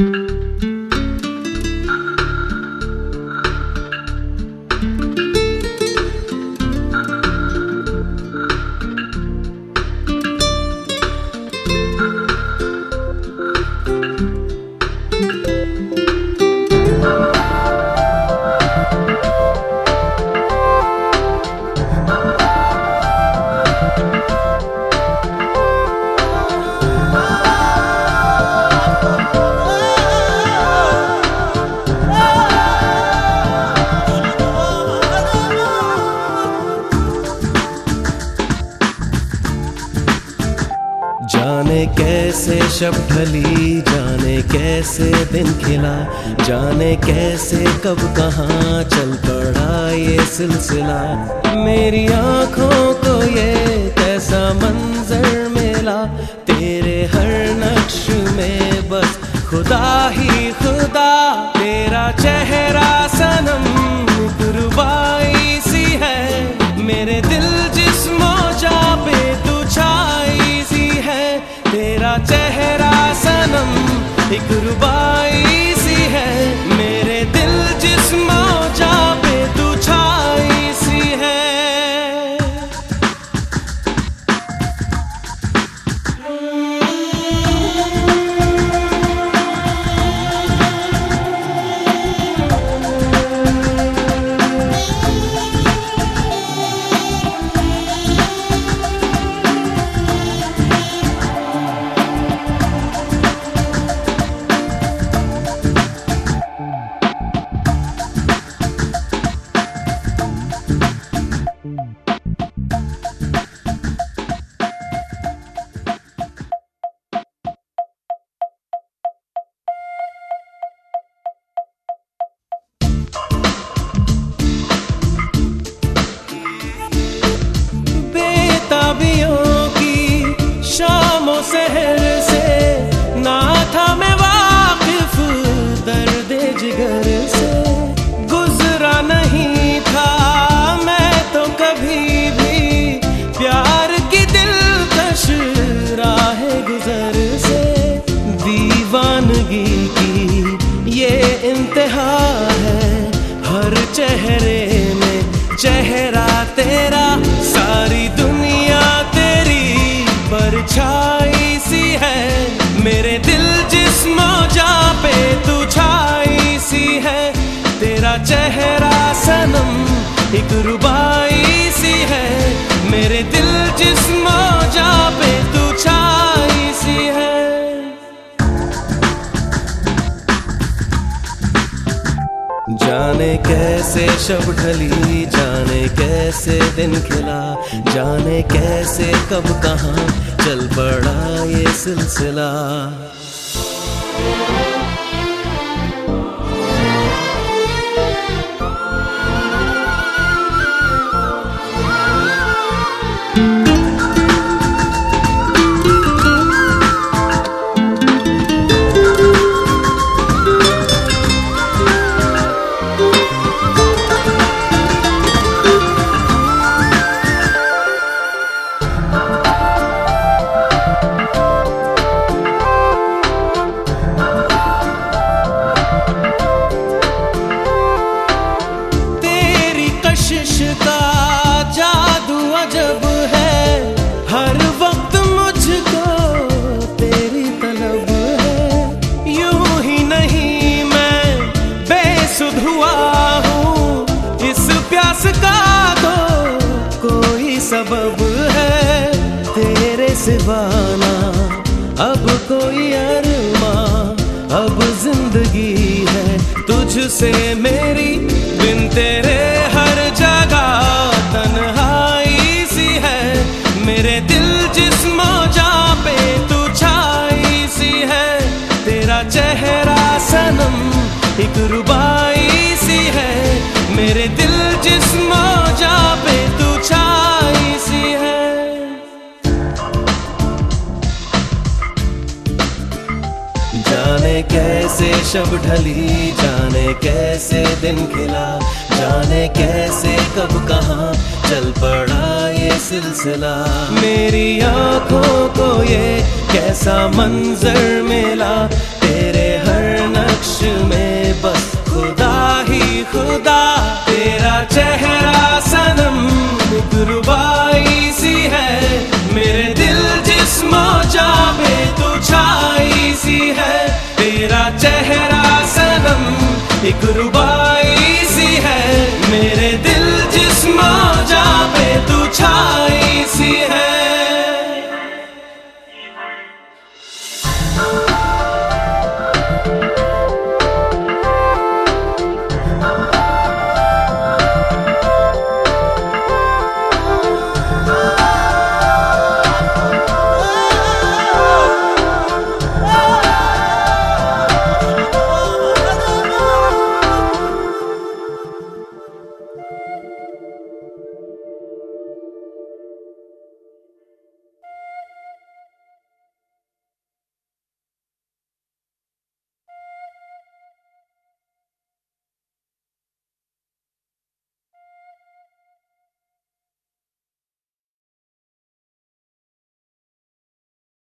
जाने कैसे शब ढली, जाने कैसे दिन खिला, जाने कैसे कब कहाँ चल पड़ा ये सिलसिला। मेरी आँखों को ये कैसा मंजर मिला, तेरे हर नक्श में बस खुदा ही खुदा। तेरा चेहरा सनम कुर्बाई सी है, मेरे दिल जिस्मो जा पे तू छाई सी है। तेरा चेहरा सनम एक रुबाई सी है, मेरे दिल जिस्मो जा पे तू छाई सी है। शहर से ना था मैं वाकिफ, दर्द जिगर से गुजरा नहीं था मैं तो कभी भी, प्यार की दिलकश राह गुजर से। दीवानगी की ये इंतहा है, हर चेहरे में चेहरा तेरा, सारी दुनिया तेरी परछाई सी है। मेरे दिल जिस्मो जा पे तू छाई सी है, तेरा चेहरा सनम एक रुबाई सी है। मेरे दिल जिस्मो जा पे तू छाई सी है। जाने कैसे शब ढली, जाने कैसे दिन खिला, जाने कैसे कब कहाँ चल पड़ा ये सिलसिला। का जादू अजब है, हर वक्त मुझको तेरी तलब है। यूं ही नहीं मैं बेसुध हुआ हूँ, इस प्यास का तो कोई सबब है। तेरे सिवाना अब कोई अरमां, अब जिंदगी है तुझसे मेरी, बिन तेरे हर जगह तन्हाई सी है। मेरे दिल जिस्मो जा पे तू छाई सी है, तेरा चेहरा सनम एक रुबाई सी है। मेरे दिल जिस्मो जा पे तू छाई सी है। जाने कैसे शब ढली, जाने कैसे दिन खिला, जाने कैसे कब कहाँ चल पड़ा ये सिलसिला। मेरी आँखों को ये कैसा मंजर मिला, तेरे हर खुदा तेरा चेहरा सनम एक रुबाई सी है, मेरे दिल जिस्मो जां में तू छाई सी है। तेरा चेहरा सनम एक रुबाई